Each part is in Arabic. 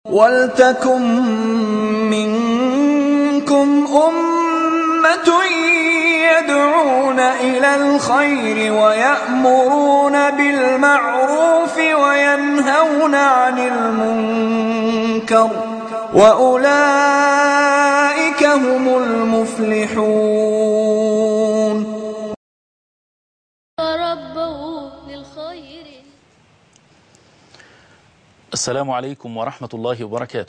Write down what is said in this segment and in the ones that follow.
وَلْتَكُن مِّنكُمْ أُمَّةٌ يَدْعُونَ إِلَى الْخَيْرِ وَيَأْمُرُونَ بِالْمَعْرُوفِ وَيَنْهَوْنَ عَنِ الْمُنكَرِ وَأُولَئِكَ هُمُ الْمُفْلِحُونَ. السلام عليكم ورحمة الله وبركاته.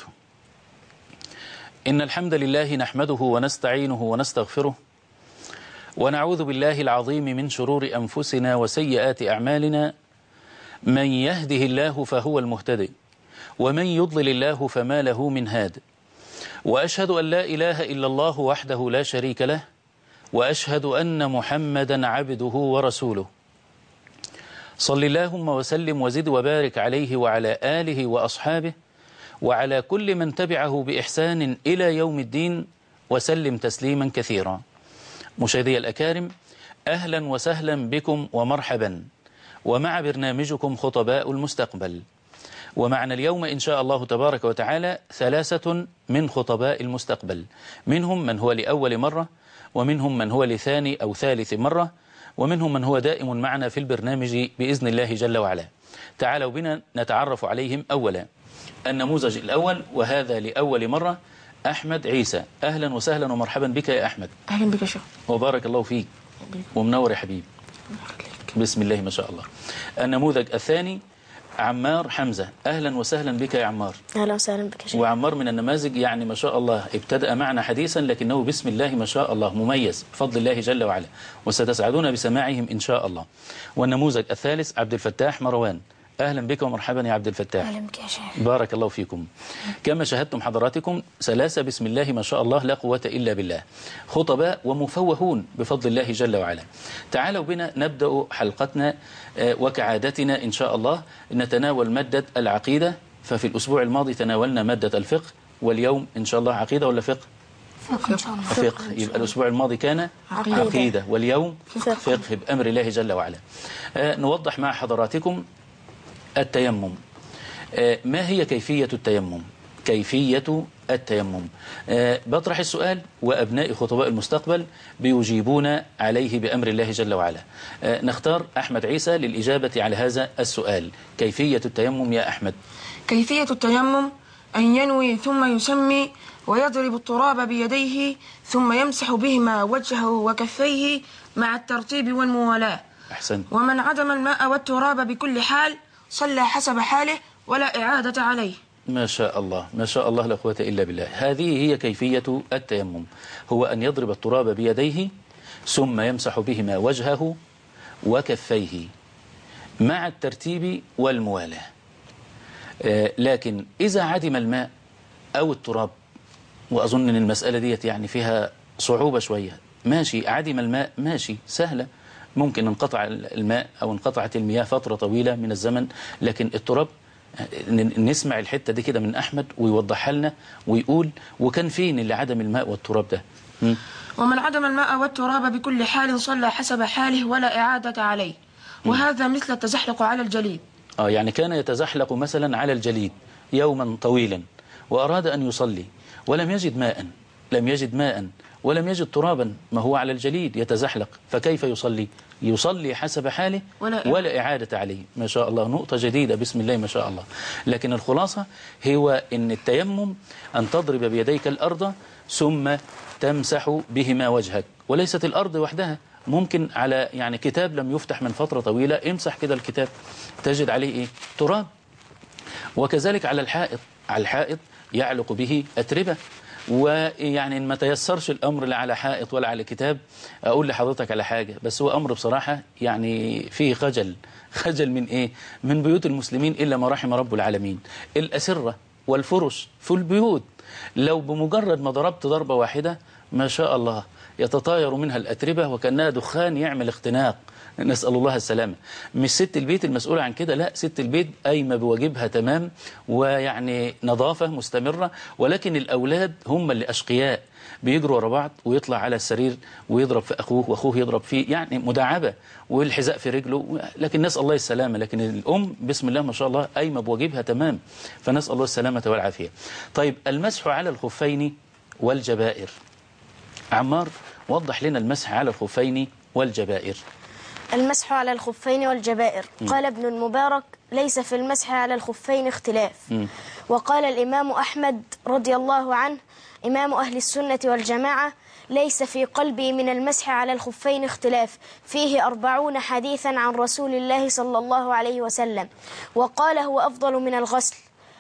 إن الحمد لله نحمده ونستعينه ونستغفره، ونعوذ بالله العظيم من شرور أنفسنا وسيئات أعمالنا. من يهده الله فهو المهتدي، ومن يضلل الله فما له من هاد. وأشهد أن لا إله إلا الله وحده لا شريك له، وأشهد أن محمدا عبده ورسوله. صل اللهم وسلم وزد وبارك عليه وعلى آله وأصحابه وعلى كل من تبعه بإحسان إلى يوم الدين، وسلم تسليما كثيرا. مشاهدي الأكارم، أهلا وسهلا بكم ومرحبا، ومع برنامجكم خطباء المستقبل. ومعنا اليوم إن شاء الله تبارك وتعالى 3 من خطباء المستقبل، منهم من هو لأول مرة، ومنهم من هو لثاني أو ثالث مرة، ومنهم من هو دائم معنا في البرنامج بإذن الله جل وعلا. تعالوا بنا نتعرف عليهم. أولا النموذج الأول، وهذا لأول مرة، أحمد عيسى. أهلا وسهلا ومرحبا بك يا أحمد. أهلا بك يا شيخ. وبارك الله فيك ومنور يا حبيبي. بسم الله ما شاء الله. النموذج الثاني عمار حمزة. أهلا وسهلا بك يا عمار. أهلا وسهلا بك يا شيخ. وعمار من النماذج يعني ما شاء الله ابتدأ معنا حديثا، لكنه بسم الله ما شاء الله مميز بفضل الله جل وعلا، وستسعدون بسماعهم إن شاء الله. والنموذج الثالث عبد الفتاح مروان. أهلا بك ومرحبا يا عبد الفتاح. أهلا بك يا شيخ. بارك الله فيكم. كما شاهدتم حضراتكم 3 بسم الله ما شاء الله لا قوة إلا بالله، خطباء ومفوهون بفضل الله جل وعلا. تعالوا بنا نبدأ حلقتنا وكعادتنا إن شاء الله نتناول مادة العقيدة. ففي الأسبوع الماضي تناولنا مادة الفقه، واليوم إن شاء الله عقيدة ولا فقه؟ فقه. يبقى الأسبوع الماضي كان عقيدة، واليوم فقه بأمر الله جل وعلا. نوضح مع حضراتكم التيمم. ما هي كيفية التيمم؟ كيفية التيمم، بطرح السؤال وأبناء خطباء المستقبل بيجيبون عليه بأمر الله جل وعلا. نختار أحمد عيسى للإجابة على هذا السؤال. كيفية التيمم يا أحمد؟ كيفية التيمم أن ينوي ثم يسمي، ويضرب التراب بيديه ثم يمسح بهما وجهه وكفيه مع الترتيب والموالاة. أحسن. ومن عدم الماء والتراب بكل حال صلى حسب حاله ولا إعادة عليه. ما شاء الله ما شاء الله لا قوة إلا بالله. هذه هي كيفية التيمم، هو أن يضرب التراب بيديه ثم يمسح بهما وجهه وكفيه مع الترتيب والموالاة. لكن إذا عدم الماء أو التراب، وأظن أن المسألة ديت يعني فيها صعوبة شوية، ماشي عدم الماء ماشي سهلة، ممكن انقطع الماء أو انقطعت المياه فترة طويلة من الزمن، لكن التراب نسمع الحتة دي كده من أحمد ويوضحها لنا ويقول وكان فين اللي عدم الماء والتراب ده. ومن عدم الماء والتراب بكل حال صلى حسب حاله ولا إعادة عليه. وهذا مثل التزحلق على الجليد. يعني كان يتزحلق مثلا على الجليد يوما طويلا وأراد أن يصلي ولم يجد ماء، ولم يجد ترابا، ما هو على الجليد يتزحلق، فكيف يصلي؟ يصلي حسب حاله ولا إعادة عليه. ما شاء الله، نقطة جديدة بسم الله ما شاء الله. لكن الخلاصة هو أن التيمم أن تضرب بيديك الأرض ثم تمسح بهما وجهك، وليست الأرض وحدها، ممكن على يعني كتاب لم يفتح من فترة طويلة امسح كده الكتاب تجد عليه إيه؟ تراب. وكذلك على الحائط، على الحائط يعلق به أتربة. ويعني ما تيسرش الأمر لا على حائط ولا على كتاب، أقول لحضرتك على حاجة، بس هو أمر بصراحة يعني فيه خجل من إيه؟ من بيوت المسلمين إلا ما رحم رب العالمين. الأسرة والفرش في البيوت لو بمجرد ما ضربت ضربة واحدة ما شاء الله يتطاير منها الأتربة وكأنها دخان يعمل اختناق، نسأل الله السلامة. مش ست البيت المسؤولة عن كده، لا، ست البيت قايمة بواجبها تمام، ويعني نظافة مستمرة، ولكن الأولاد هم اللي أشقياء، بيجروا ورا بعض ويطلع على السرير ويضرب في أخوه وأخوه يضرب فيه، يعني مداعبة والحذاء في رجله، لكن نسأل الله السلامة. لكن الأم بسم الله ما شاء الله قايمة بواجبها تمام، فنسأل الله السلامة والعافية. طيب المسح على الخفين والجبائر، عمار وضح لنا المسح على الخفين والجبائر. المسح على الخفين والجبائر. قال ابن المبارك: ليس في المسح على الخفين اختلاف. وقال الإمام أحمد رضي الله عنه إمام أهل السنة والجماعة: ليس في قلبي من المسح على الخفين اختلاف، فيه 40 حديثا عن رسول الله صلى الله عليه وسلم. وقال: هو أفضل من الغسل،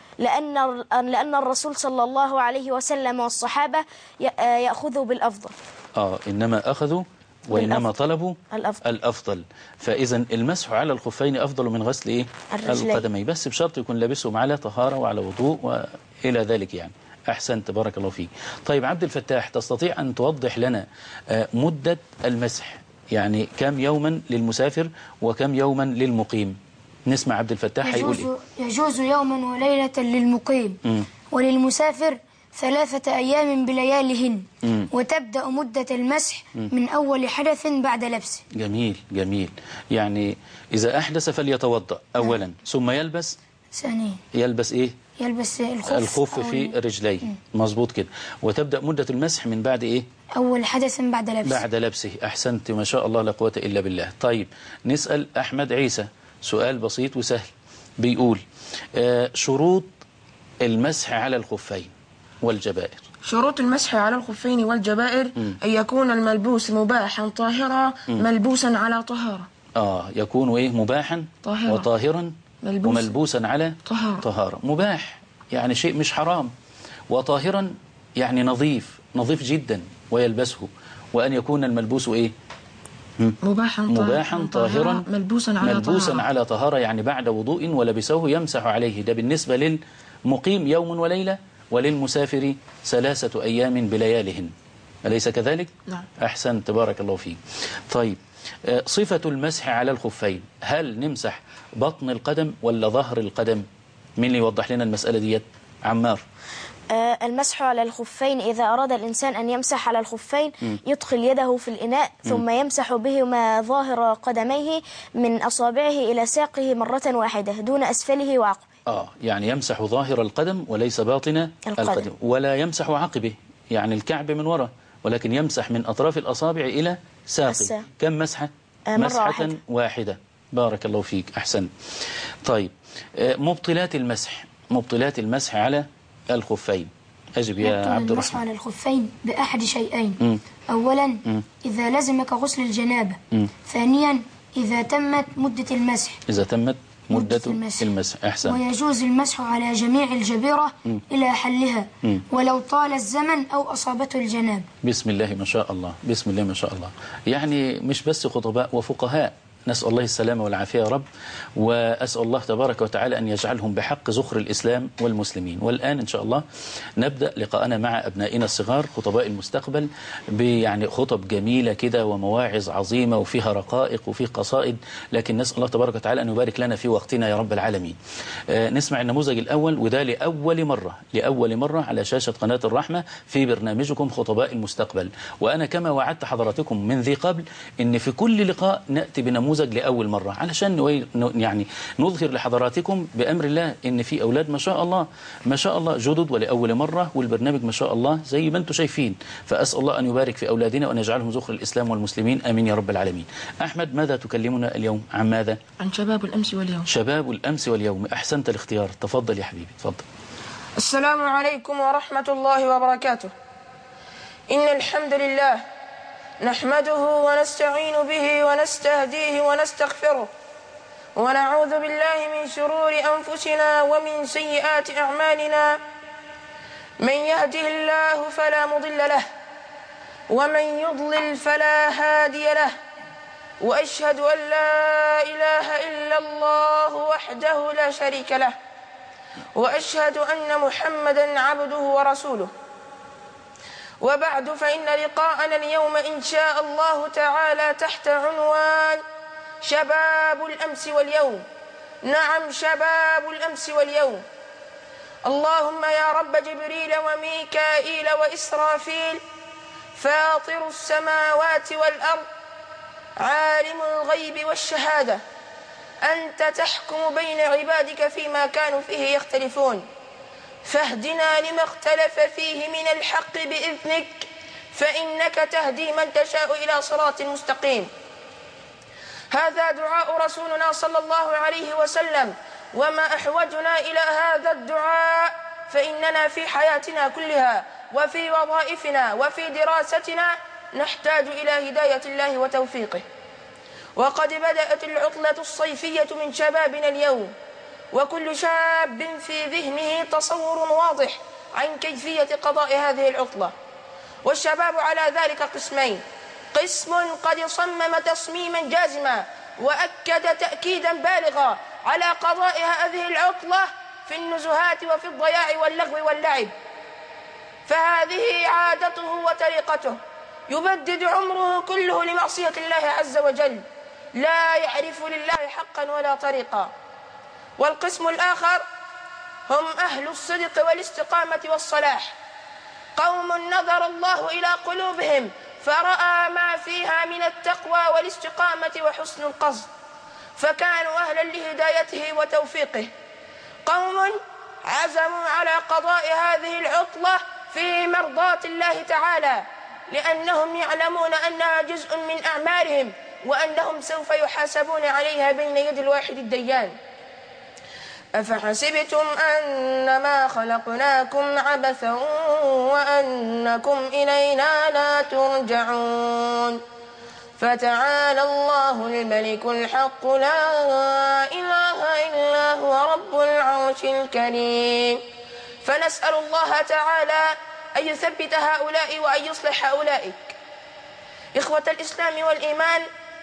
لأن الرسول صلى الله عليه وسلم والصحابة يأخذوا بالأفضل. إنما أخذوا وإنما طلبوا الأفضل. فإذا المسح على الخفين أفضل من غسل إيه؟ القدمين، بس بشرط يكون لابسهم على طهارة وعلى وضوء وإلى ذلك يعني. أحسنت، بارك الله فيك. طيب عبد الفتاح، تستطيع أن توضح لنا مدة المسح، يعني كم يوما للمسافر وكم يوما للمقيم؟ نسمع عبد الفتاح هيقول إيه. يجوز يوما وليلة للمقيم، وللمسافر 3 أيام بلياليهن، وتبدأ مدة المسح من أول حدث بعد لبسه. جميل جميل. يعني إذا أحدث فليتوضأ أولا، ثم يلبس ثانيا. يلبس إيه؟ يلبس الخف في رجليه. مظبوط كده. وتبدأ مدة المسح من بعد إيه؟ أول حدث بعد لبسه. بعد لبسه. أحسنت، ما شاء الله لا قوة إلا بالله. طيب نسأل أحمد عيسى سؤال بسيط وسهل، بيقول شروط المسح على الخفين والجبائر. شروط المسح على الخفين والجبائر أن يكون الملبوس مباحا طاهرا ملبوسا على طهارة. يكون إيه؟ مباحا طاهرا وطاهرا وملبوسا على طهارة. مباح يعني شيء مش حرام، وطاهرا يعني نظيف جدا ويلبسه، وأن يكون الملبوس إيه؟ مباحا طاهرا ملبوسا على طهارة، يعني بعد وضوء ولبسه يمسح عليه. ده بالنسبة للمقيم يوم وليلة، وللمسافر 3 أيام بلياليهن، أليس كذلك؟ نعم. أحسنت، بارك الله فيك. طيب صفة المسح على الخفين، هل نمسح بطن القدم ولا ظهر القدم؟ مين اللي يوضح لنا المسألة ديت؟ عمار. المسح على الخفين، إذا أراد الإنسان أن يمسح على الخفين يدخل يده في الإناء ثم يمسح بهما ظاهر قدميه من أصابعه إلى ساقه مرة واحدة دون أسفله وعقبه. يعني يمسح ظاهر القدم وليس باطن القدم، ولا يمسح عقبه يعني الكعب من وراء، ولكن يمسح من أطراف الأصابع إلى ساقه. كم مسحة؟ مسحة واحدة. بارك الله فيك، أحسن. طيب مبطلات المسح على الخفين، أجب يا عبد الرحمن. المسح على الخفين بأحد شيئين. أولا إذا لزمك غسل الجنابة. ثانيا إذا تمت مدة المسح. مدة المسح. أحسن. ويجوز المسح على جميع الجبيرة إلى حلها ولو طال الزمن أو أصابته الجنابة. بسم الله ما شاء الله، بسم الله ما شاء الله. يعني مش بس خطباء وفقهاء، نسأل الله السلامة والعافية يا رب، وأسأل الله تبارك وتعالى أن يجعلهم بحق زخر الإسلام والمسلمين. والآن إن شاء الله نبدأ لقاءنا مع أبنائنا الصغار خطباء المستقبل، يعني خطب جميلة كده ومواعظ عظيمة وفيها رقائق وفيه قصائد، لكن نسأل الله تبارك وتعالى أن يبارك لنا في وقتنا يا رب العالمين. نسمع النموذج الأول، وده لأول مرة على شاشة قناة الرحمة في برنامجكم خطباء المستقبل. وأنا كما وعدت حضراتكم من ذي قبل إن في كل لقاء نأتي بنموذج لأول مرة، علشان يعني نظهر لحضراتكم بأمر الله إن في أولاد ما شاء الله جدد ولأول مرة، والبرنامج ما شاء الله زي ما أنتم شايفين. فأسأل الله أن يبارك في أولادنا وأن يجعلهم زخر الإسلام والمسلمين، آمين يا رب العالمين. أحمد، ماذا تكلمنا اليوم؟ عن ماذا؟ عن شباب الأمس واليوم. شباب الأمس واليوم. أحسنت الاختيار، تفضل يا حبيبي، تفضل. السلام عليكم ورحمة الله وبركاته. إن الحمد لله نحمده ونستعين به ونستهديه ونستغفره، ونعوذ بالله من شرور أنفسنا ومن سيئات أعمالنا. من يهده الله فلا مضل له، ومن يضلل فلا هادي له، وأشهد أن لا إله إلا الله وحده لا شريك له، وأشهد أن محمدا عبده ورسوله. وبعد، فإن لقاءنا اليوم إن شاء الله تعالى تحت عنوان شباب الأمس واليوم. نعم، شباب الأمس واليوم. اللهم يا رب جبريل وميكائيل وإسرافيل، فاطر السماوات والأرض، عالم الغيب والشهادة، أنت تحكم بين عبادك فيما كانوا فيه يختلفون، فاهدنا لما اختلف فيه من الحق بإذنك، فإنك تهدي من تشاء إلى صراط مستقيم. هذا دعاء رسولنا صلى الله عليه وسلم، وما أحوجنا إلى هذا الدعاء، فإننا في حياتنا كلها وفي وظائفنا وفي دراستنا نحتاج إلى هداية الله وتوفيقه. وقد بدأت العطلة الصيفية من شبابنا اليوم، وكل شاب في ذهنه تصور واضح عن كيفية قضاء هذه العطلة. والشباب على ذلك قسمين: قسم قد صمم تصميما جازما وأكد تأكيدا بالغا على قضاء هذه العطلة في النزهات وفي الضياع واللغو واللعب، فهذه عادته وطريقته، يبدد عمره كله لمعصية الله عز وجل، لا يعرف لله حقا ولا طريقا. والقسم الآخر هم أهل الصدق والاستقامة والصلاح، قوم نظر الله إلى قلوبهم فرأى ما فيها من التقوى والاستقامة وحسن القصد، فكانوا أهلا لهدايته وتوفيقه. قوم عزموا على قضاء هذه العطلة في مرضاة الله تعالى، لأنهم يعلمون أنها جزء من أعمالهم، وأنهم سوف يحاسبون عليها بين يد الواحد الديان. أفحسبتم أنما خلقناكم عبثا وأنكم إلينا لا ترجعون، فتعالى الله الملك الحق لا إله إلا هو رب العرش الكريم. فنسأل الله تعالى أن يثبت هؤلاء وأن يصلح أولئك. إخوة الإسلام والإيمان،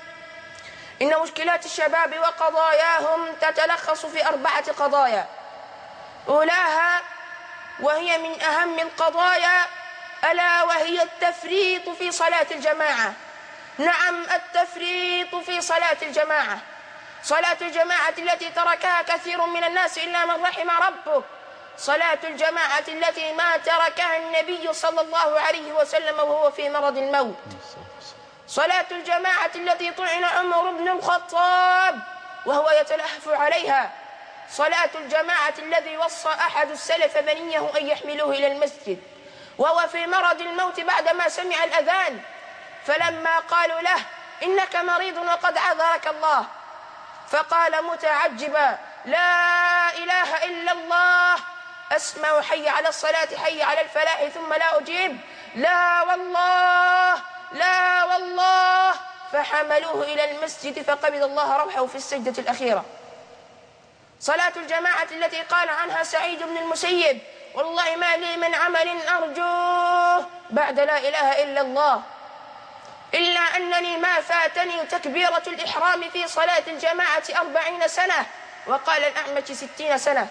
إن مشكلات الشباب وقضاياهم تتلخص في 4 قضايا، أولاها وهي من أهم القضايا ألا وهي التفريط في صلاة الجماعة. نعم، التفريط في صلاة الجماعة، صلاة الجماعة التي تركها كثير من الناس إلا من رحم ربك، صلاة الجماعة التي ما تركها النبي صلى الله عليه وسلم وهو في مرض الموت، صلاة الجماعة التي طعن عمر بن الخطاب وهو يتلهف عليها، صلاة الجماعة الذي وصى أحد السلف بنيه أن يحملوه إلى المسجد وهو في مرض الموت بعدما سمع الأذان، فلما قالوا له إنك مريض وقد عذرك الله، فقال متعجبا: لا إله إلا الله، أسمع حي على الصلاة حي على الفلاح ثم لا أجيب، لا والله لا والله، فحملوه إلى المسجد فقبض الله روحه في السجدة الأخيرة. صلاة الجماعة التي قال عنها سعيد بن المسيب: والله ما لي من عمل أرجوه بعد لا إله إلا الله إلا أنني ما فاتني تكبيرة الإحرام في صلاة الجماعة 40 سنة، وقال الأعمش 60 سنة.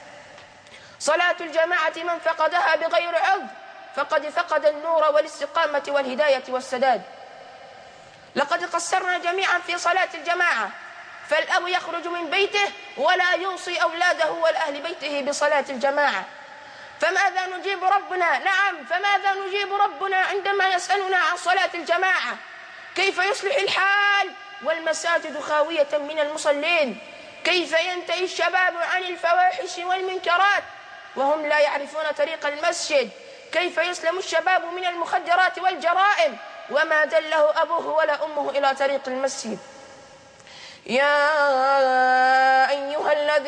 صلاة الجماعة من فقدها بغير عذر فقد فقد النور والاستقامة والهداية والسداد. لقد قصرنا جميعا في صلاة الجماعة، فالأب يخرج من بيته ولا يوصي أولاده والأهل بيته بصلاة الجماعة، فماذا نجيب ربنا؟ نعم، فماذا نجيب ربنا عندما يسألنا عن صلاة الجماعة؟ كيف يصلح الحال والمساجد خاوية من المصلين؟ كيف ينتهي الشباب عن الفواحش والمنكرات وهم لا يعرفون طريق المسجد؟ كيف يسلم الشباب من المخدرات والجرائم وما دله أبوه ولا أمه إلى طريق المسجد؟ يا أيها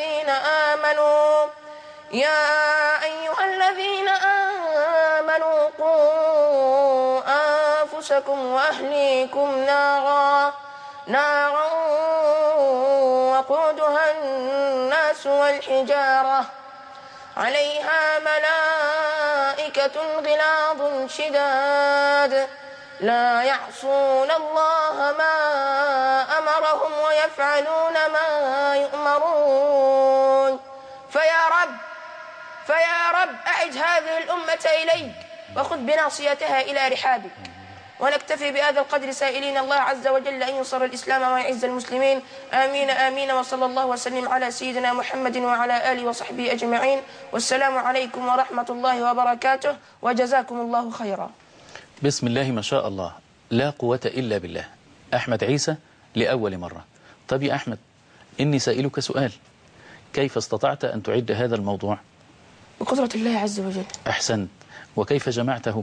الذين آمنوا قوا أنفسكم وأهليكم نارا وقودها الناس والحجارة عليها ملائكة غلاظ شداد لا يعصون الله ما أمرهم ويفعلون ما يؤمرون. فيا رب أعد هذه الأمة إليك وخذ بناصيتها إلى رحابك. ونكتفي بهذا القدر سائلين الله عز وجل أن ينصر الإسلام ويعز المسلمين. آمين آمين. وصلى الله وسلم على سيدنا محمد وعلى آله وصحبه أجمعين. والسلام عليكم ورحمة الله وبركاته، وجزاكم الله خيرا. بسم الله ما شاء الله، لا قوة إلا بالله. أحمد عيسى لأول مرة. طب يا أحمد، إني سائلك سؤال، كيف استطعت أن تعد هذا الموضوع؟ بقدرة الله عز وجل. أحسنت. وكيف جمعته؟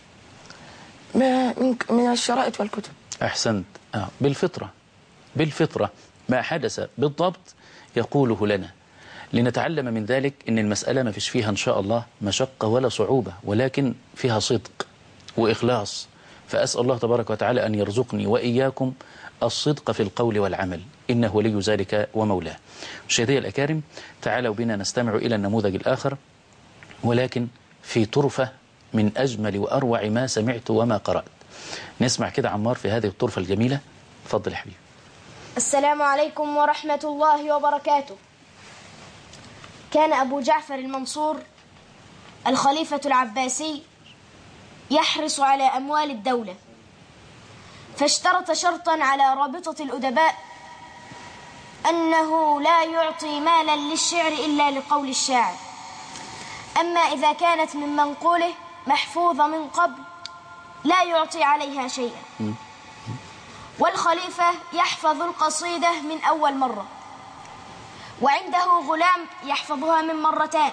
من الشرائط والكتب. أحسنت. بالفطرة ما حدث بالضبط يقوله لنا لنتعلم من ذلك إن المسألة ما فيش فيها إن شاء الله مشقة ولا صعوبة، ولكن فيها صدق وإخلاص. فأسأل الله تبارك وتعالى أن يرزقني وإياكم الصدق في القول والعمل، إنه ولي ذلك ومولاه. مشاهدي الأكارم، تعالوا بنا نستمع إلى النموذج الآخر، ولكن في طرفة من أجمل وأروع ما سمعت وما قرأت. نسمع كده عمار في هذه الطرفة الجميلة. فضل يا حبيبي. السلام عليكم ورحمة الله وبركاته. كان أبو جعفر المنصور الخليفة العباسي يحرص على أموال الدولة، فاشترط شرطا على رابطة الأدباء أنه لا يعطي مالا للشعر إلا لقول الشاعر، أما إذا كانت من منقوله محفوظة من قبل لا يعطي عليها شيئا. والخليفة يحفظ القصيدة من أول مرة، وعنده غلام يحفظها من مرتين،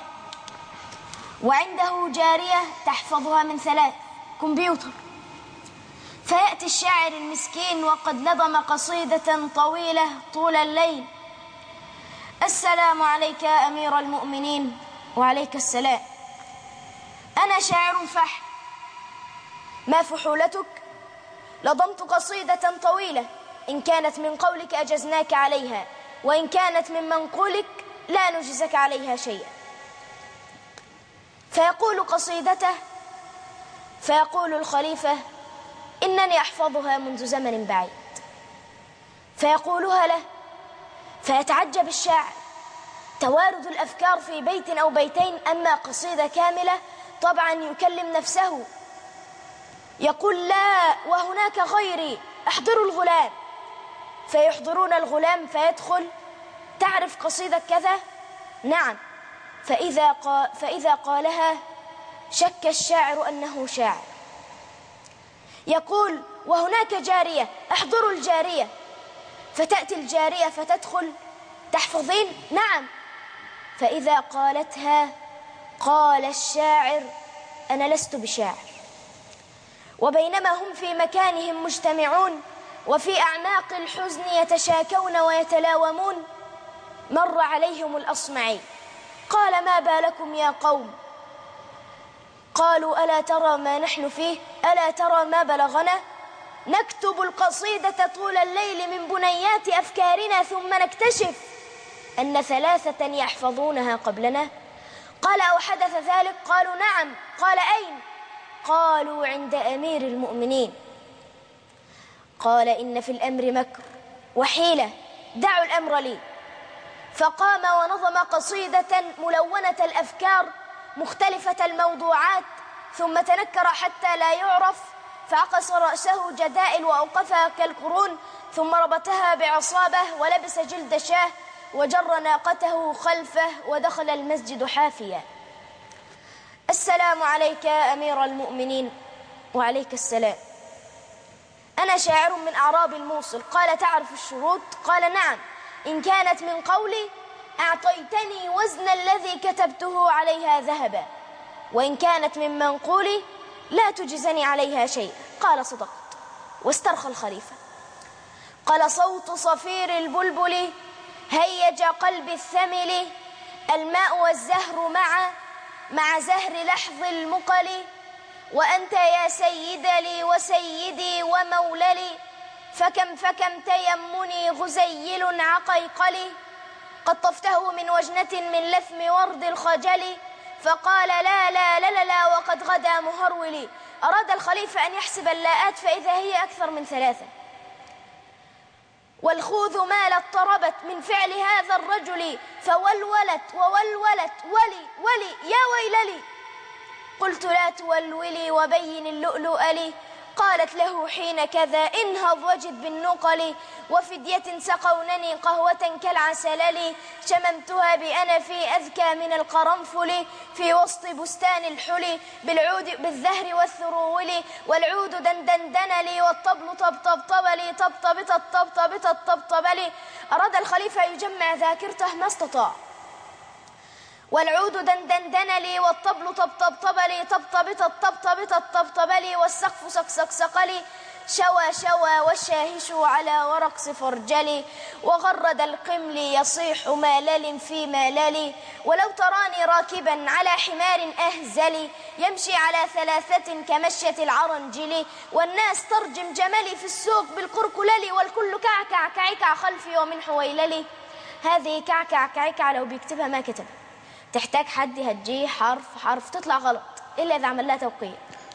وعنده جارية تحفظها من 3 كمبيوتر. فيأتي الشاعر المسكين وقد لضم قصيدة طويلة طول الليل: السلام عليك يا أمير المؤمنين. وعليك السلام. أنا شاعر فحل، ما فحولتك؟ لضمت قصيدة طويلة، إن كانت من قولك أجزناك عليها، وإن كانت من منقولك لا نجزك عليها شيئا. فيقول قصيدته، فيقول الخليفة: إنني أحفظها منذ زمن بعيد. فيقولها له، فيتعجب الشاعر، توارد الأفكار في بيت أو بيتين، أما قصيدة كاملة طبعا يكلم نفسه. يقول: لا، وهناك غيري، احضروا الغلام. فيحضرون الغلام فيدخل: تعرف قصيدة كذا؟ نعم. فإذا قالها شك الشاعر أنه شاعر. يقول: وهناك جارية، احضروا الجارية. فتأتي الجارية فتدخل: تحفظين؟ نعم. فإذا قالتها قال الشاعر: أنا لست بشاعر. وبينما هم في مكانهم مجتمعون وفي أعماق الحزن يتشاكون ويتلاومون، مر عليهم الأصمعي، قال: ما بالكم يا قوم؟ قالوا: ألا ترى ما نحن فيه؟ ألا ترى ما بلغنا؟ نكتب القصيدة طول الليل من بنيات أفكارنا، ثم نكتشف أن 3 يحفظونها قبلنا. قال: أو حدث ذلك؟ قالوا: نعم. قال: أين؟ قالوا: عند أمير المؤمنين. قال: إن في الأمر مكر وحيلة، دعوا الأمر لي. فقام ونظم قصيدة ملونة الأفكار مختلفة الموضوعات، ثم تنكر حتى لا يعرف، فعقص رأسه جدائل وأوقفها كالقرون، ثم ربطها بعصابة ولبس جلد شاه وجر ناقته خلفه ودخل المسجد حافيا. السلام عليك يا أمير المؤمنين. وعليك السلام. أنا شاعر من أعراب الموصل. قال: تعرف الشروط؟ قال: نعم. إن كانت من قولي أعطيتني وزن الذي كتبته عليها ذهبا، وإن كانت من منقولي لا تجزني عليها شيئا. قال: صدقت. واسترخى الخليفة. قال: صوت صفير البلبل هيج قلب الثمل، الماء والزهر مع زهر لحظ المقل، وأنت يا سيد لي وسيدي وموللي، فكم تيمني غزيل عقيقلي، قد طفته من وجنة من لثم ورد الخجل. فقال: لا لا لا لا، وقد غدا مهرولي. أراد الخليفة أن يحسب اللاءات فإذا هي أكثر من 3. والخوذ مالت طربت من فعل هذا الرجل، فولولت وولولت ولي يا ويللي. قلت لا تولولي وبين اللؤلؤ لي. قالت له حين كذا انهض وجد بالنقل. وفدية سقونني قهوة كالعسل لي. شممتها بأنفي أذكى من القرنفل. في وسط بستان الحلي بالعود بالزهر والثرول. والعود دندن لي والطبل طبطب لي طبطب لي. أراد الخليفة يجمع ذاكرته ما استطاع. والعود دندن لي والطبل طبطب لي طبطب لي. والسقف سقسق لي. شوى والشاهش على ورق سفرجلي. وغرد القمل يصيح مالل في ماللي. ولو تراني راكبا على حمار أهزلي يمشي على ثلاثة كمشية العرنجل. والناس ترجم جملي في السوق بالقرقلل. والكل كعكع كعكع خلفي ومن حويللي. هذه كعكع لو بيكتبها ما كتب، تحتاج حد يهجيه حرف تطلع غلط إلا إذا عمل لها توقيع.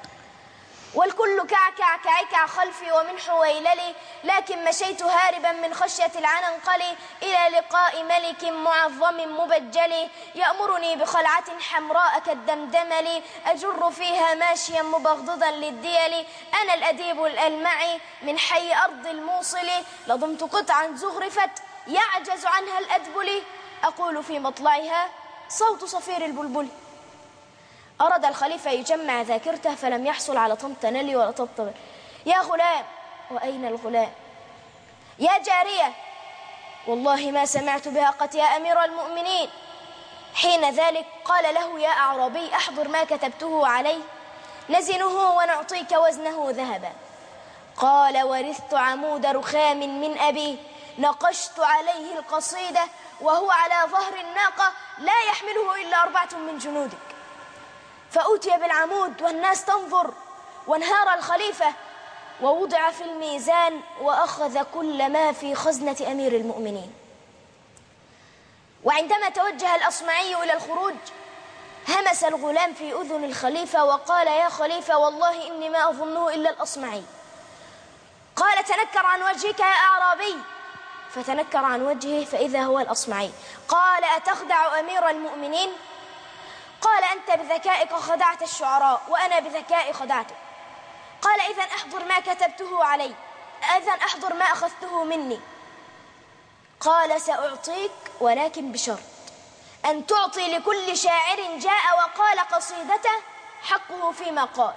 والكل كعكع كعكع خلفي ومن حويللي. لكن مشيت هاربا من خشية العننقل إلى لقاء ملك معظم مبجل. يأمرني بخلعة حمراء كالدمدمل. أجر فيها ماشيا مبغضضا للديل. أنا الأديب الألمعي من حي أرض الموصل. لضمت قطعا زخرفت يعجز عنها الأدبل. أقول في مطلعها صوت صفير البلبل. أراد الخليفة يجمع ذاكرته فلم يحصل على طمطنلي ولا طبطب. يا غلام، وأين الغلام؟ يا جارية، والله ما سمعت بها قط يا أمير المؤمنين. حين ذلك قال له يا أعرابي أحضر ما كتبته عليه نزنه ونعطيك وزنه ذهبا. قال ورثت عمود رخام من أبي نقشت عليه القصيدة وهو على ظهر الناقة لا يحمله إلا 4 من جنودك. فأتي بالعمود والناس تنظر. وانهار الخليفة ووضع في الميزان وأخذ كل ما في خزنة أمير المؤمنين. وعندما توجه الأصمعي إلى الخروج همس الغلام في أذن الخليفة وقال يا خليفة والله إني ما أظنه إلا الأصمعي. قال تنكر عن وجهك يا أعرابي. فتنكر عن وجهه فإذا هو الأصمعي. قال أتخدع أمير المؤمنين؟ قال أنت بذكائك خدعت الشعراء وأنا بذكائي خدعتك. قال إذن أحضر ما كتبته علي، إذن أحضر ما أخذته مني. قال سأعطيك ولكن بشرط أن تعطي لكل شاعر جاء وقال قصيدته حقه فيما قال.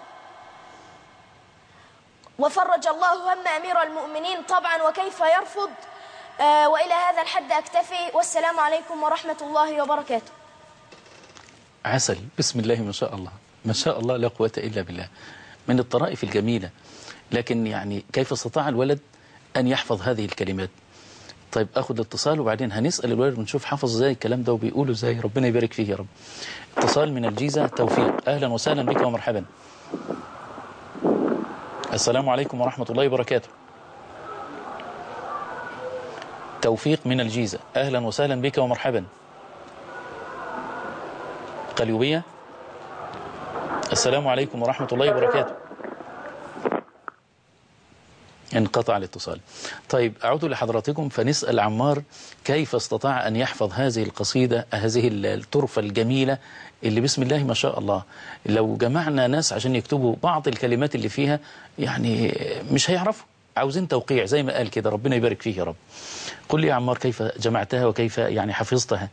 وفرج الله هم أمير المؤمنين طبعا وكيف يرفض. وإلى هذا الحد أكتفي والسلام عليكم ورحمة الله وبركاته. عسل، بسم الله ما شاء الله ما شاء الله لا قوة إلا بالله، من الطرائف الجميلة. لكن يعني كيف استطاع الولد أن يحفظ هذه الكلمات؟ طيب أخذ اتصال وبعدين هنسأل الولد ونشوف حفظ ازاي الكلام ده وبيقوله ازاي. ربنا يبارك فيه يا رب. اتصال من الجيزة، توفيق، أهلا وسهلا بك ومرحبا. السلام عليكم ورحمة الله وبركاته. توفيق من الجيزة، أهلا وسهلا بك ومرحبا. قليوبية، السلام عليكم ورحمة الله وبركاته. انقطع الاتصال. طيب أعود لحضراتكم فنسأل عمار كيف استطاع أن يحفظ هذه القصيدة، هذه الطرفة الجميلة اللي بسم الله ما شاء الله. لو جمعنا ناس عشان يكتبوا بعض الكلمات اللي فيها يعني مش هيعرفوا، عاوزين توقيع زي ما قال كده. ربنا يبارك فيه يا رب. قل لي يا عمار كيف جمعتها وكيف يعني حفظتها؟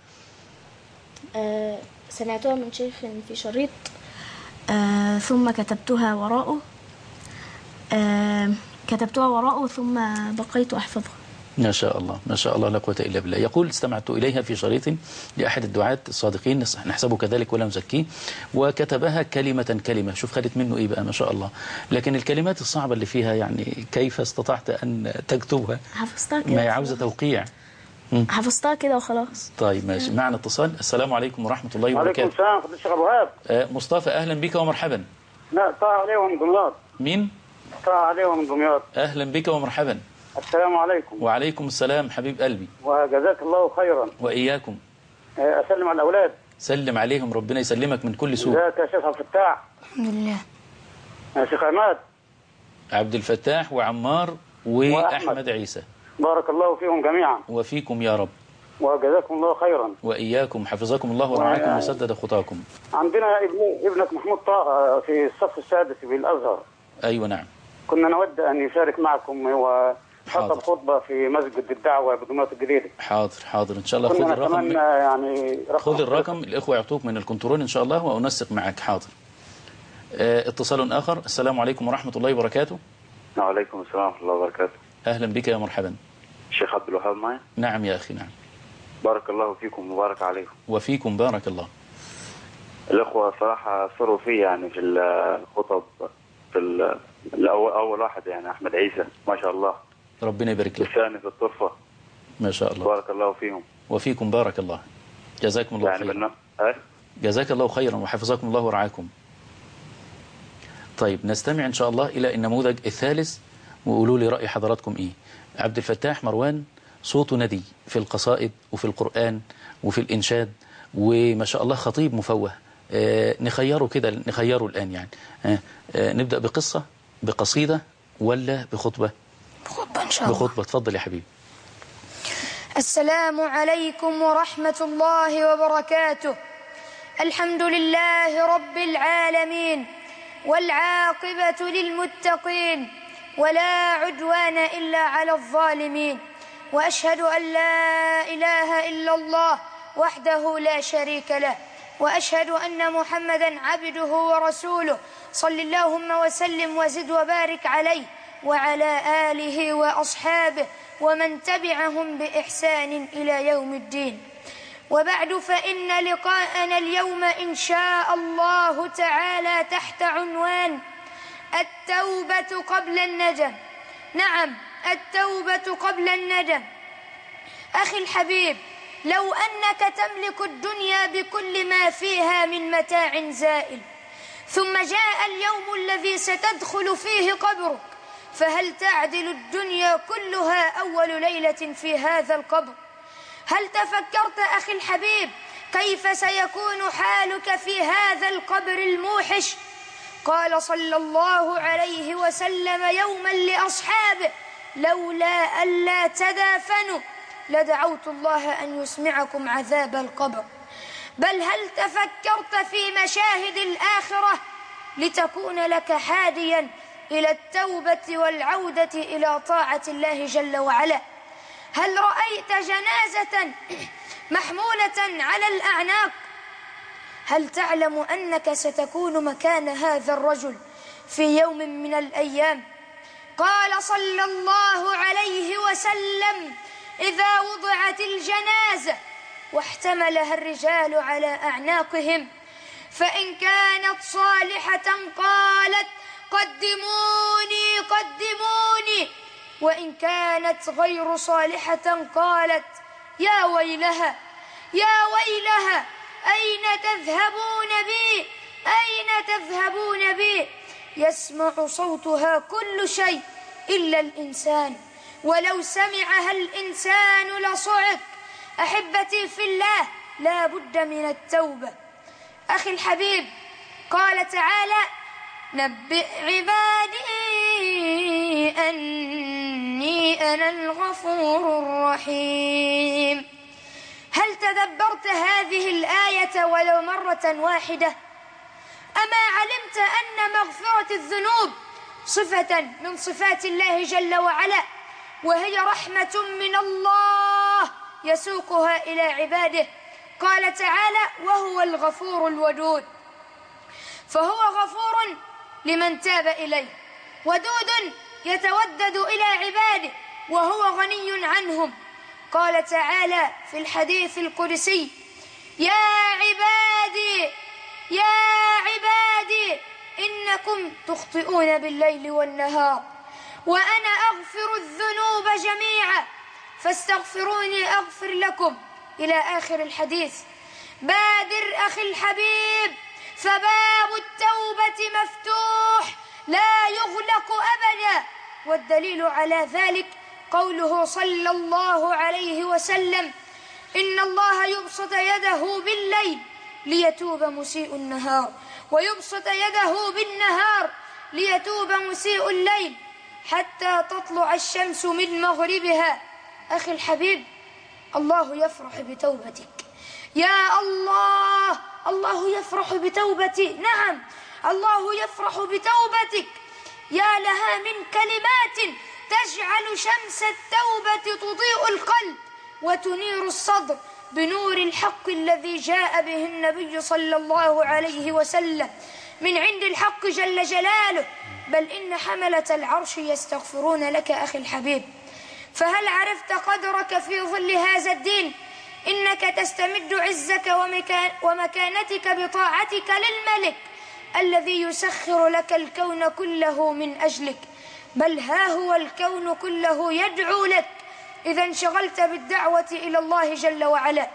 سمعتها من شيخ في شريط ثم كتبتها وراءه ثم بقيت أحفظها. ما شاء الله ما شاء الله لا قوة إلا بالله. يقول استمعت إليها في شريط لأحد الدعاة الصادقين نحسبه كذلك ولا نزكيه، وكتبها كلمة كلمة. شوف خدت منه إيه بقى ما شاء الله. لكن الكلمات الصعبة اللي فيها يعني كيف استطعت أن تكتبها؟ حفظتها كده، ما هي عاوزة توقيع. حفظتها كده وخلاص. طيب ماشي. معنا اتصال. السلام عليكم ورحمة الله وبركاته. وعليكم السلام فضيلة الشيخ أبو وهاب. مصطفى أهلا بك ومرحبا. لا طه عليه من دمياط. مين؟ طه عليه من دمياط. أهلا بك ومرحبا. السلام عليكم. وعليكم السلام حبيب قلبي. وجزاك الله خيرا. وإياكم. أسلم على الأولاد. سلم عليهم ربنا يسلمك من كل سوء. ازيك يا شيخ عبد الفتاح؟ الحمد لله. يا شيخ عماد. عبد الفتاح وعمار وأحمد عيسى. بارك الله فيهم جميعا. وفيكم يا رب. وجزاكم الله خيرا. وإياكم، حفظكم الله ورعاكم وسدد خطاكم. عندنا ابنك محمود طه في الصف السادس بالأزهر. أيوة نعم. كنا نود أن يشارك معكم وخطب خطبة في مسجد الدعوة بدمياط الجديدة. حاضر إن شاء الله. خذ الرقم يعني خذ الرقم، الإخوة يعطوك من الكنترول إن شاء الله وأنسق معك. حاضر. اتصال آخر. السلام عليكم ورحمة الله وبركاته. وعليكم السلام ورحمة الله وبركاته. أهلا بك يا مرحبا. الشيخ عبد الوهاب معي؟ نعم يا أخي نعم. بارك الله فيكم وبارك عليكم. وفيكم بارك الله. الأخوة صراحة صروا في يعني في الخطب في أول واحد يعني أحمد عيسى ما شاء الله. ربنا يبارك لك. الثاني في الطرفة ما شاء الله. بارك الله فيهم. وفيكم بارك الله. جزاكم الله خيرا. جزاك الله خيرا وحفظكم الله ورعاكم. طيب نستمع إن شاء الله إلى النموذج الثالث وقولوا لي رأي حضراتكم إيه. عبد الفتاح مروان صوته ندي في القصائد وفي القرآن وفي الإنشاد، وما شاء الله خطيب مفوه. نخيره كده، نخيره الآن يعني. نبدأ بقصة، بقصيدة، ولا بخطبة؟ بخطبة إن شاء الله. بخطبة. تفضل يا حبيبي. السلام عليكم ورحمة الله وبركاته. الحمد لله رب العالمين، والعاقبة للمتقين، ولا عدوان إلا على الظالمين، وأشهد أن لا إله إلا الله وحده لا شريك له، وأشهد أن محمدا عبده ورسوله، صل اللهم وسلم وزد وبارك عليه وعلى آله وأصحابه ومن تبعهم بإحسان إلى يوم الدين. وبعد، فإن لقاءنا اليوم إن شاء الله تعالى تحت عنوان التوبة قبل الندم. نعم، التوبة قبل الندم. أخي الحبيب، لو أنك تملك الدنيا بكل ما فيها من متاع زائل، ثم جاء اليوم الذي ستدخل فيه قبرك، فهل تعدل الدنيا كلها أول ليلة في هذا القبر؟ هل تفكرت أخي الحبيب كيف سيكون حالك في هذا القبر الموحش؟ قال صلى الله عليه وسلم يوما لأصحابه: لولا ألا تدافنوا لدعوت الله أن يسمعكم عذاب القبر. بل هل تفكرت في مشاهد الآخرة لتكون لك حاديا إلى التوبة والعودة إلى طاعة الله جل وعلا؟ هل رأيت جنازة محمولة على الأعناق؟ هل تعلم أنك ستكون مكان هذا الرجل في يوم من الأيام؟ قال صلى الله عليه وسلم: إذا وضعت الجنازة واحتملها الرجال على أعناقهم، فإن كانت صالحة قالت: قدموني قدموني، وإن كانت غير صالحة قالت: يا ويلها يا ويلها، أين تذهبون بي أين تذهبون بي؟ يسمع صوتها كل شيء إلا الإنسان، ولو سمعها الإنسان لصعق. أحبتي في الله، لا بد من التوبة. أخي الحبيب، قال تعالى: نبئ عبادي أني أنا الغفور الرحيم. هل تدبرت هذه الآية ولو مرة واحدة؟ أما علمت أن مغفرة الذنوب صفة من صفات الله جل وعلا، وهي رحمة من الله يسوقها إلى عباده؟ قال تعالى: وهو الغفور الودود. فهو غفور لمن تاب إليه، ودود يتودد إلى عباده، وهو غني عنهم. قال تعالى في الحديث القدسي: يا عبادي يا عبادي إنكم تخطئون بالليل والنهار وأنا أغفر الذنوب جميعا فاستغفروني أغفر لكم، إلى آخر الحديث. بادر أخي الحبيب، فباب التوبة مفتوح لا يغلق أبدا. والدليل على ذلك قوله صلى الله عليه وسلم: إن الله يبسط يده بالليل ليتوب مسيء النهار، ويبسط يده بالنهار ليتوب مسيء الليل، حتى تطلع الشمس من مغربها. أخي الحبيب، الله يفرح بتوبتك. يا الله، الله يفرح بتوبتي. نعم، الله يفرح بتوبتك. يا لها من كلمات تجعل شمس التوبة تضيء القلب وتنير الصدر بنور الحق الذي جاء به النبي صلى الله عليه وسلم من عند الحق جل جلاله. بل إن حملة العرش يستغفرون لك أخي الحبيب. فهل عرفت قدرك في ظل هذا الدين؟ إنك تستمد عزك ومكانتك بطاعتك للملك الذي يسخر لك الكون كله من أجلك. بل ها هو الكون كله يدعو لك إذا انشغلت بالدعوة إلى الله جل وعلا.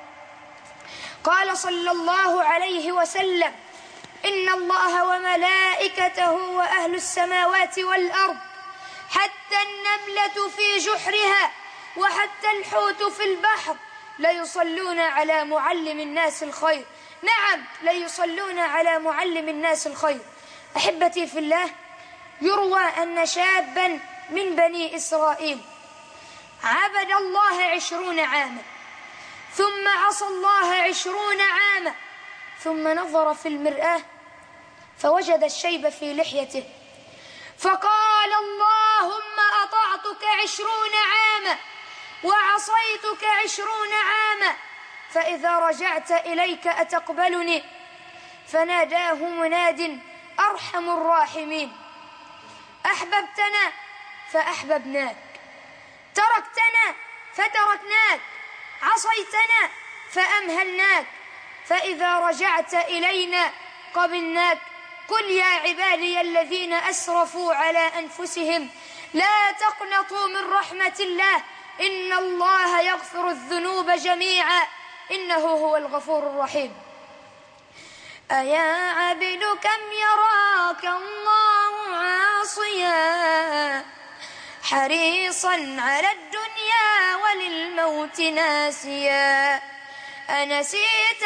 قال صلى الله عليه وسلم: إن الله وملائكته وأهل السماوات والأرض حتى النملة في جحرها وحتى الحوت في البحر ليصلون على معلم الناس الخير. نعم، ليصلون على معلم الناس الخير. أحبتي في الله، يروى أن شابا من بني إسرائيل عبد الله 20 عاما، ثم عصى الله 20 عاما، ثم نظر في المرآة فوجد الشيب في لحيته، فقال: اللهم أطعتك 20 عاما وعصيتك 20 عاما، فإذا رجعت إليك أتقبلني؟ فناداه مناد أرحم الراحمين: أحببتنا فأحببناك، تركتنا فتركناك، عصيتنا فأمهلناك، فإذا رجعت إلينا قبلناك. قل يا عبادي الذين أسرفوا على أنفسهم لا تقنطوا من رحمة الله إن الله يغفر الذنوب جميعا إنه هو الغفور الرحيم. أيا عبد كم يراك الله عاصيا حريصا على الدنيا وللموت ناسيا، أنسيت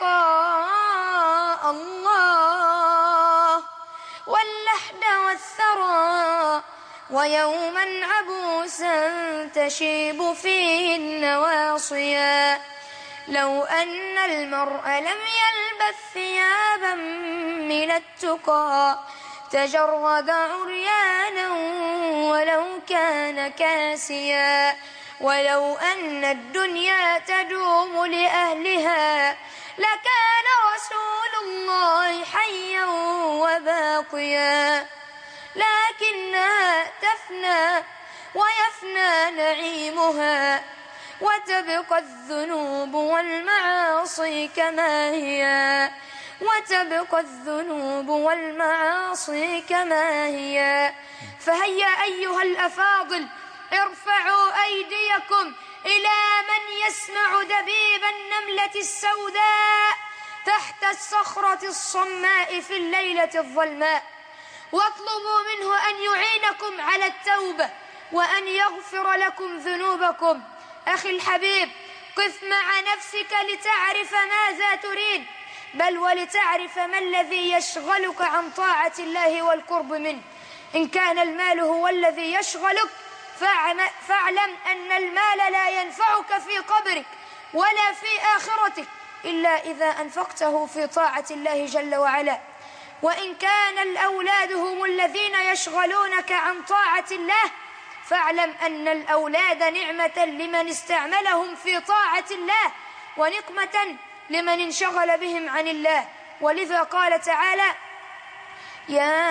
لقاء الله واللحد والثرى ويوما عبوسا تشيب فيه النواصيا. لو أن المرء لم يلبث ثيابا من التقى تجرد عريانا ولو كان كاسيا. ولو أن الدنيا تدوم لأهلها لكان رسول الله حيا وباقيا، لكنها تفنى ويفنى نعيمها وتبقى الذنوب والمعاصي كما هي، وتبقى الذنوب والمعاصي كما هي. فهيا أيها الأفاضل، ارفعوا أيديكم إلى من يسمع دبيب النملة السوداء تحت الصخرة الصماء في الليلة الظلماء، واطلبوا منه أن يعينكم على التوبة وأن يغفر لكم ذنوبكم. أخي الحبيب، قف مع نفسك لتعرف ماذا تريد، بل ولتعرف ما الذي يشغلك عن طاعة الله والقرب منه. إن كان المال هو الذي يشغلك فاعلم أن المال لا ينفعك في قبرك ولا في آخرتك إلا إذا أنفقته في طاعة الله جل وعلا. وإن كان الأولاد هم الذين يشغلونك عن طاعة الله فاعلم أن الأولاد نعمة لمن استعملهم في طاعة الله ونقمة لمن انشغل بهم عن الله. ولذا قال تعالى: يا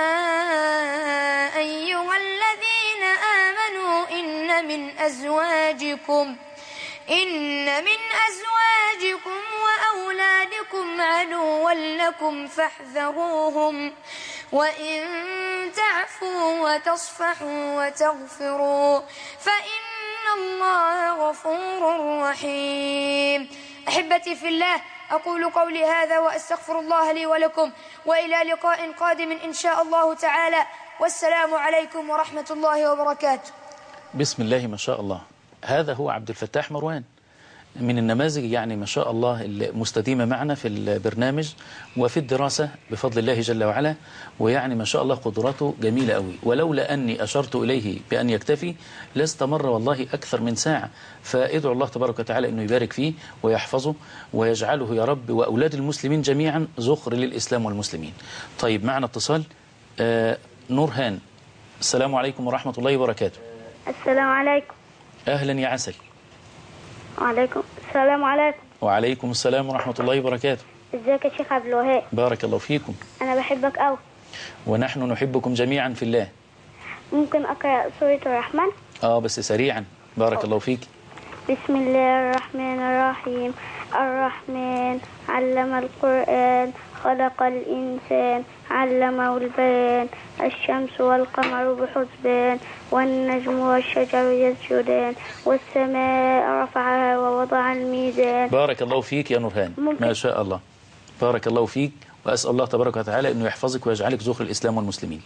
أيها الذين آمنوا إن من أزواجكم وأولادكم عدوا لكم فاحذروهم وإن تعفوا وتصفحوا وتغفروا فإن الله غفور رحيم. أحبتي في الله، أقول قولي هذا وأستغفر الله لي ولكم، وإلى لقاء قادم إن شاء الله تعالى، والسلام عليكم ورحمة الله وبركاته. بسم الله ما شاء الله. هذا هو عبد الفتاح مروان من النماذج يعني ما شاء الله المستديمة معنا في البرنامج وفي الدراسة بفضل الله جل وعلا، ويعني ما شاء الله قدراته جميلة قوي، ولولا أني أشرت إليه بأن يكتفي لاستمر والله أكثر من ساعة. فادعو الله تبارك وتعالى أنه يبارك فيه ويحفظه ويجعله يا رب وأولاد المسلمين جميعا ذخر للإسلام والمسلمين. طيب معنا اتصال. نورهان، السلام عليكم ورحمة الله وبركاته. السلام عليكم. أهلا يا عسل. وعليكم السلام. عليكم. وعليكم السلام ورحمة الله وبركاته. ازيك يا شيخ عبد الوهاب؟ بارك الله فيكم. أنا بحبك أوي. ونحن نحبكم جميعا في الله. ممكن أقرأ سورة الرحمن؟ بس سريعا. بارك الله فيك. بسم الله الرحمن الرحيم. الرحمن علم القرآن خلق الإنسان علمه البيان الشمس والقمر بحسبان والنجم والشجر يسجدان والسماء رفعها ووضع الميزان. بارك الله فيك يا نورهان. ما شاء الله. بارك الله فيك، وأسأل الله تبارك وتعالى أنه يحفظك ويجعلك ذخر الإسلام والمسلمين.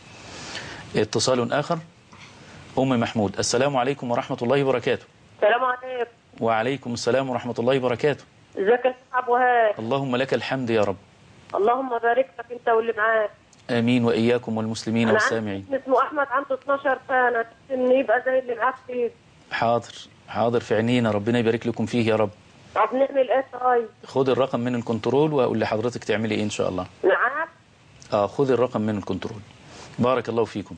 اتصال آخر. أم محمود، السلام عليكم ورحمة الله وبركاته. السلام عليكم. وعليكم السلام ورحمة الله وبركاته. ازيك يا شيخ عبد الوهاب؟ اللهم لك الحمد يا رب. اللهم بارك لك انت واللي معاك. امين واياكم والمسلمين والسامعين. انا اسمه احمد عنده 12 سنه، ان يبقى زي اللي معاك فيه. حاضر حاضر في عينينا، ربنا يبارك لكم فيه يا رب. طب نعمل ايه طيب؟ خد الرقم من الكنترول واقول لحضرتك تعملي ايه ان شاء الله. نعم. خد الرقم من الكنترول. بارك الله فيكم.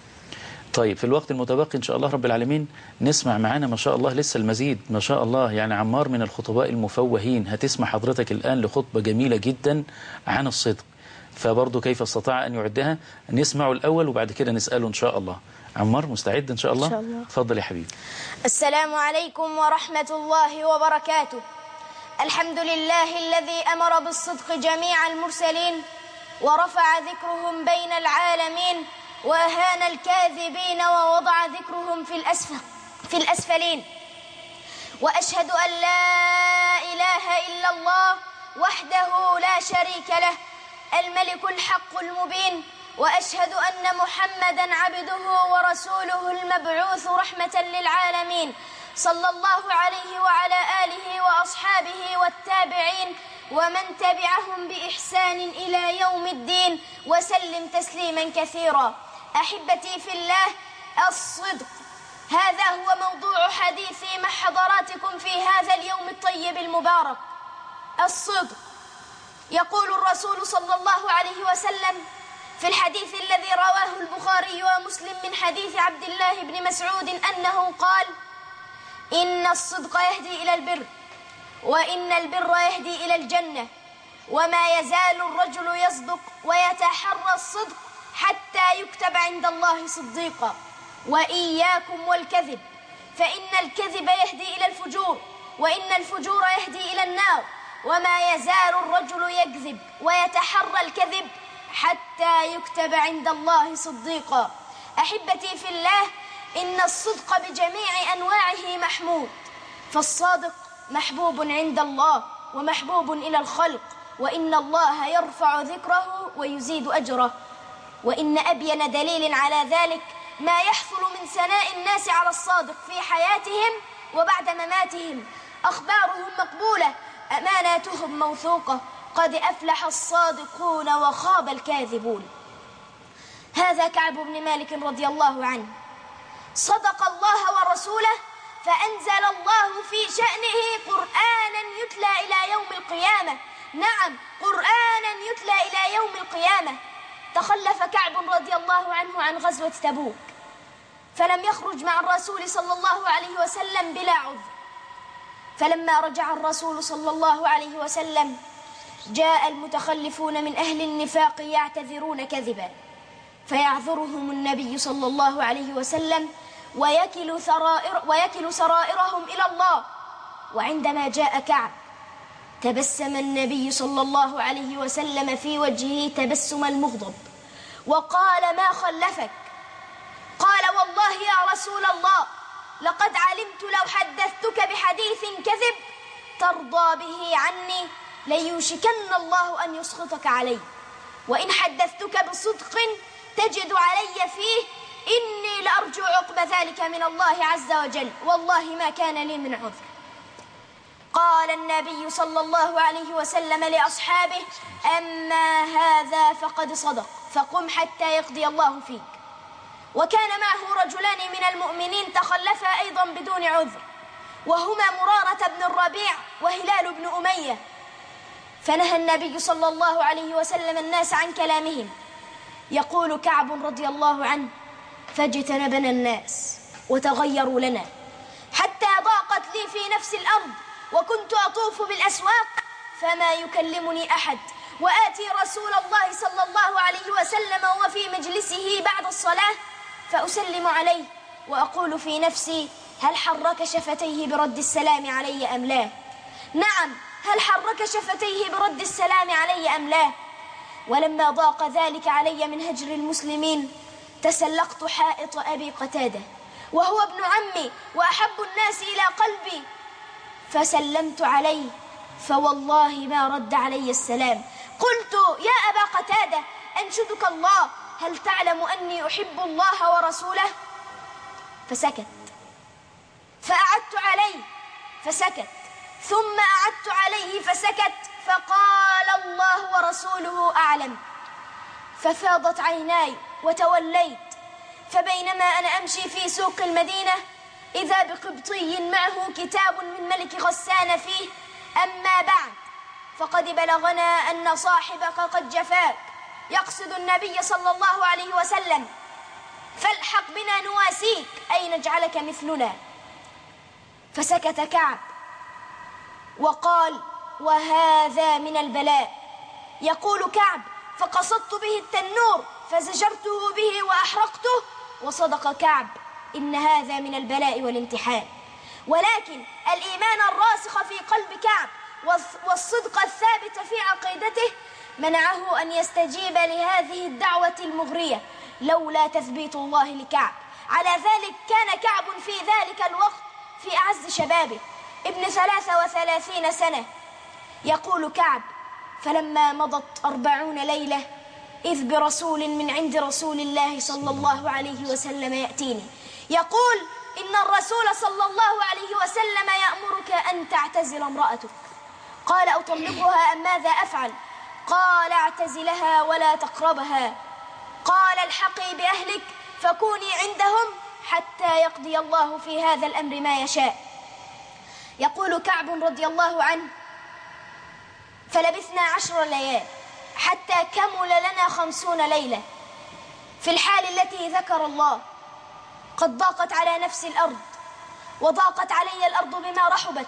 طيب في الوقت المتبقي إن شاء الله رب العالمين نسمع معانا ما شاء الله لسه المزيد ما شاء الله، يعني عمار من الخطباء المفوهين. هتسمع حضرتك الآن لخطبة جميلة جدا عن الصدق، فبرضه كيف استطاع أن يعدها نسمعه الأول وبعد كده نسأله إن شاء الله. عمار مستعد إن شاء الله؟ إن شاء الله. اتفضل يا حبيبي. السلام عليكم ورحمة الله وبركاته. الحمد لله الذي أمر بالصدق جميع المرسلين ورفع ذكرهم بين العالمين وأهان الكاذبين ووضع ذكرهم في الأسفلين. وأشهد أن لا إله إلا الله وحده لا شريك له الملك الحق المبين، وأشهد أن محمدا عبده ورسوله المبعوث رحمة للعالمين، صلى الله عليه وعلى آله وأصحابه والتابعين ومن تبعهم بإحسان إلى يوم الدين وسلم تسليما كثيرا. أحبتي في الله، الصدق هذا هو موضوع حديثي مع حضراتكم في هذا اليوم الطيب المبارك. الصدق. يقول الرسول صلى الله عليه وسلم في الحديث الذي رواه البخاري ومسلم من حديث عبد الله بن مسعود أنه قال: إن الصدق يهدي إلى البر، وإن البر يهدي إلى الجنة، وما يزال الرجل يصدق ويتحرى الصدق حتى يكتب عند الله صديقا. وإياكم والكذب، فإن الكذب يهدي إلى الفجور، وإن الفجور يهدي إلى النار، وما يزال الرجل يكذب ويتحرى الكذب حتى يكتب عند الله صديقا. أحبتي في الله، إن الصدق بجميع أنواعه محمود، فالصادق محبوب عند الله ومحبوب إلى الخلق، وإن الله يرفع ذكره ويزيد أجره. وإن أبين دليل على ذلك ما يحصل من ثناء الناس على الصادق في حياتهم وبعد مماتهم. أخبارهم مقبولة، أماناتهم موثوقة، قد أفلح الصادقون وخاب الكاذبون. هذا كعب بن مالك رضي الله عنه، صدق الله ورسوله فأنزل الله في شأنه قرآنا يتلى إلى يوم القيامة. نعم، قرآنا يتلى إلى يوم القيامة. تخلف كعب رضي الله عنه عن غزوة تبوك، فلم يخرج مع الرسول صلى الله عليه وسلم بلا عذر. فلما رجع الرسول صلى الله عليه وسلم جاء المتخلفون من أهل النفاق يعتذرون كذبا، فيعذرهم النبي صلى الله عليه وسلم ويكل سرائرهم إلى الله. وعندما جاء كعب تبسم النبي صلى الله عليه وسلم في وجهه تبسم المغضب وقال: ما خلفك؟ قال: والله يا رسول الله، لقد علمت لو حدثتك بحديث كذب ترضى به عني ليوشكن الله أن يسخطك علي، وإن حدثتك بصدق تجد علي فيه إني لأرجو عقب ذلك من الله عز وجل، والله ما كان لي من عذر. قال النبي صلى الله عليه وسلم لأصحابه: أما هذا فقد صدق، فقم حتى يقضي الله فيك. وكان معه رجلان من المؤمنين تخلفا أيضا بدون عذر، وهما مرارة بن الربيع وهلال بن أمية، فنهى النبي صلى الله عليه وسلم الناس عن كلامهم. يقول كعب رضي الله عنه: فاجتنبنا الناس وتغيروا لنا حتى ضاقت لي في نفس الأرض، وكنت أطوف بالأسواق فما يكلمني أحد، وآتي رسول الله صلى الله عليه وسلم وهو في مجلسه بعد الصلاة فأسلم عليه وأقول في نفسي: هل حرك شفتيه برد السلام علي أم لا؟ نعم، هل حرك شفتيه برد السلام علي أم لا؟ ولما ضاق ذلك علي من هجر المسلمين تسلقت حائط أبي قتادة وهو ابن عمي وأحب الناس إلى قلبي، فسلمت عليه فوالله ما رد علي السلام. قلت: يا أبا قتادة، أنشدك الله، هل تعلم أني أحب الله ورسوله؟ فسكت، فأعدت عليه فسكت، ثم أعدت عليه فسكت، فقال: الله ورسوله أعلم. ففاضت عيناي وتوليت، فبينما أنا أمشي في سوق المدينة إذا بقبطي معه كتاب من ملك غسان فيه: أما بعد، فقد بلغنا أن صاحبك قد جفاك، يقصد النبي صلى الله عليه وسلم، فالحق بنا نواسيك، أي نجعلك مثلنا. فسكت كعب وقال: وهذا من البلاء. يقول كعب: فقصدت به التنور فزجرته به وأحرقته. وصدق كعب، إن هذا من البلاء والامتحان. ولكن الإيمان الراسخ في قلب كعب والصدق الثابت في عقيدته منعه أن يستجيب لهذه الدعوة المغرية لولا تثبيت الله لكعب. على ذلك كان كعب في ذلك الوقت في أعز شبابه، ابن 33 سنة. يقول كعب: فلما مضت 40 ليلة إذ برسول من عند رسول الله صلى الله عليه وسلم يأتيني يقول: إن الرسول صلى الله عليه وسلم يأمرك أن تعتزل امرأتك. قال: أطلقها أم ماذا أفعل؟ قال: اعتزلها ولا تقربها. قال: الحقي بأهلك فكوني عندهم حتى يقضي الله في هذا الأمر ما يشاء. يقول كعب رضي الله عنه: فلبثنا 10 ليال حتى كمل لنا 50 ليلة في الحال التي ذكر الله. قد ضاقت على نفس الأرض وضاقت علي الأرض بما رحبت،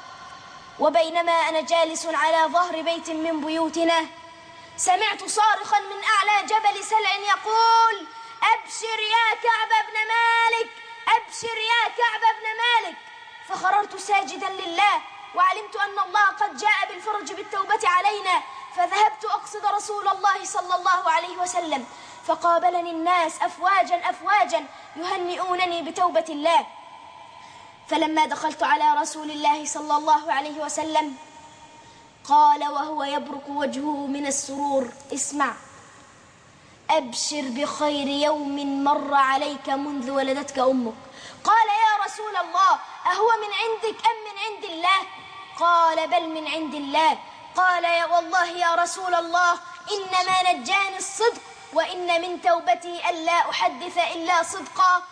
وبينما أنا جالس على ظهر بيت من بيوتنا سمعت صارخا من أعلى جبل سلع يقول: أبشر يا كعب بن مالك، أبشر يا كعب بن مالك. فخررت ساجدا لله، وعلمت أن الله قد جاء بالفرج بالتوبة علينا، فذهبت أقصد رسول الله صلى الله عليه وسلم، فقابلني الناس أفواجا أفواجا يهنئونني بتوبة الله. فلما دخلت على رسول الله صلى الله عليه وسلم قال وهو يبرق وجهه من السرور: اسمع، أبشر بخير يوم مر عليك منذ ولدتك أمك. قال: يا رسول الله، أهو من عندك أم من عند الله؟ قال: بل من عند الله. قال: يا والله يا رسول الله، إنما نجاني الصدق، وإن من توبتي ألا أحدث إلا صدقا،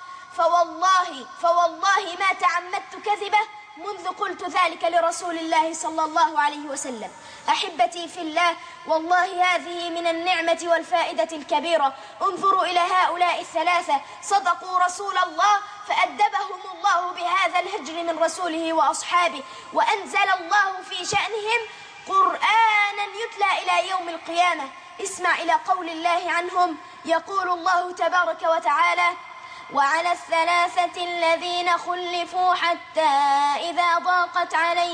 فوالله ما تعمدت كذبه منذ قلت ذلك لرسول الله صلى الله عليه وسلم. أحبتي في الله، والله هذه من النعمة والفائدة الكبيرة. انظروا إلى هؤلاء الثلاثة، صدقوا رسول الله فأدبهم الله بهذا الهجر من رسوله وأصحابه، وأنزل الله في شأنهم قرآنا يتلى إلى يوم القيامة. اسمع إلى قول الله عنهم، يقول الله تبارك وتعالى: وعلى الثلاثة الذين خلفوا حتى إذا ضاقت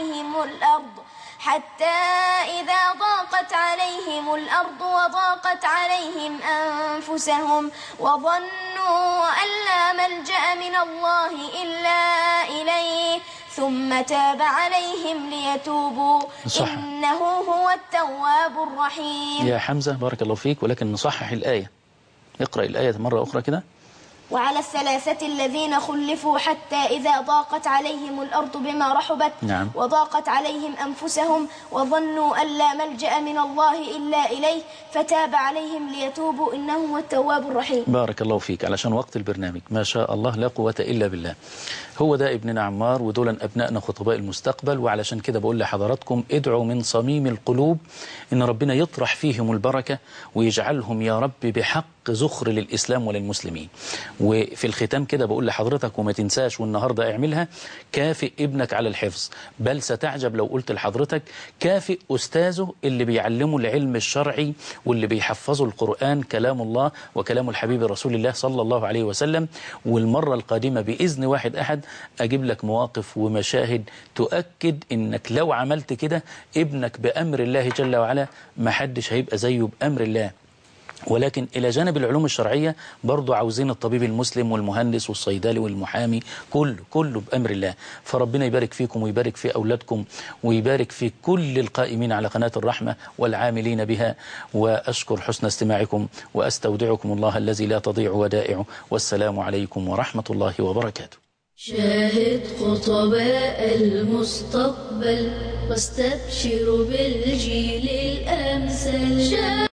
عليهم الأرض وضاقت عليهم أنفسهم وظنوا أن لا ملجأ من الله إلا إليه ثم تاب عليهم ليتوبوا إنه هو التواب الرحيم. يا حمزة بارك الله فيك، ولكن نصحح الآية. اقرأ الآية مرة أخرى كده. وعلى الثلاثة الذين خلفوا حتى إذا ضاقت عليهم الأرض بما رحبت نعم. وضاقت عليهم أنفسهم وظنوا أن لا ملجأ من الله إلا إليه فتاب عليهم ليتوبوا إنه هو التواب الرحيم. بارك الله فيك. علشان وقت البرنامج ما شاء الله لا قوة إلا بالله. هو ده ابننا عمار ودول أبنائنا خطباء المستقبل، وعلشان كده بقول لحضراتكم ادعوا من صميم القلوب إن ربنا يطرح فيهم البركة ويجعلهم يا رب بحق زخر للإسلام وللمسلمين. وفي الختام كده بقول لحضرتك وما تنساش والنهاردة اعملها، كافئ ابنك على الحفظ، بل ستعجب لو قلت لحضرتك كافئ أستاذه اللي بيعلمه العلم الشرعي واللي بيحفظه القرآن كلام الله وكلام الحبيب رسول الله صلى الله عليه وسلم. والمرة القادمة بإذن واحد أحد أجيب لك مواقف ومشاهد تؤكد إنك لو عملت كده ابنك بأمر الله جل وعلا ما حدش هيبقى زيه بأمر الله. ولكن إلى جانب العلوم الشرعية برضو عاوزين الطبيب المسلم والمهندس والصيدلي والمحامي كله بأمر الله. فربنا يبارك فيكم ويبارك في أولادكم ويبارك في كل القائمين على قناة الرحمة والعاملين بها. وأشكر حسن استماعكم وأستودعكم الله الذي لا تضيع ودائعه، والسلام عليكم ورحمة الله وبركاته. شاهد خطباء المستقبل واستبشر بالجيل الأمثل.